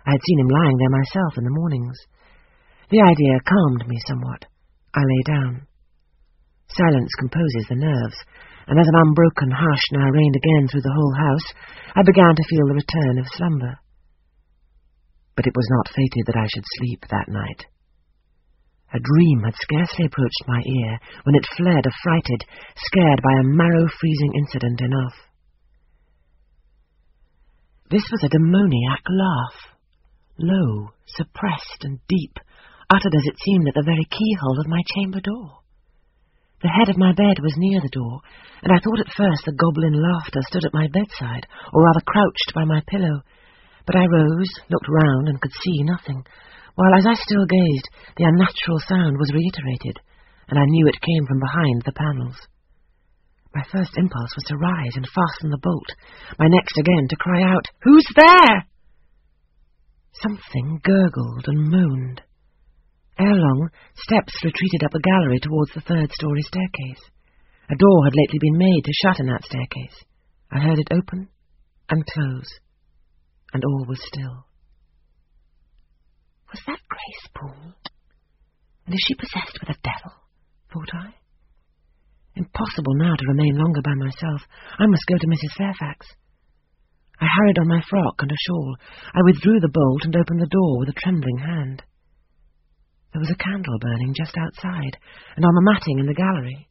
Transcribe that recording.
I had seen him lying there myself in the mornings. The idea calmed me somewhat. I lay down. Silence composes the nerves, and as an unbroken hush now reigned again through the whole house, I began to feel the return of slumber. But it was not fated that I should sleep that night. A dream had scarcely approached my ear when it fled affrighted, scared by a marrow-freezing incident enough. This was a demoniac laugh, low, suppressed and deep, uttered as it seemed at the very keyhole of my chamber door. The head of my bed was near the door, and I thought at first the goblin laughter stood at my bedside, or rather crouched by my pillow. But I rose, looked round, and could see nothing, while as I still gazed, the unnatural sound was reiterated, and I knew it came from behind the panels. My first impulse was to rise and fasten the bolt, my next again to cry out, "Who's there?" Something gurgled and moaned. Ere long, steps retreated up the gallery towards the third-story staircase. A door had lately been made to shut in that staircase. I heard it open and close, and all was still. Was that Grace Poole? And is she possessed with a devil? Thought I. Impossible now to remain longer by myself. I must go to Mrs. Fairfax. I hurried on my frock and a shawl. I withdrew the bolt and opened the door with a trembling hand. There was a candle burning just outside, and on the matting in the gallery.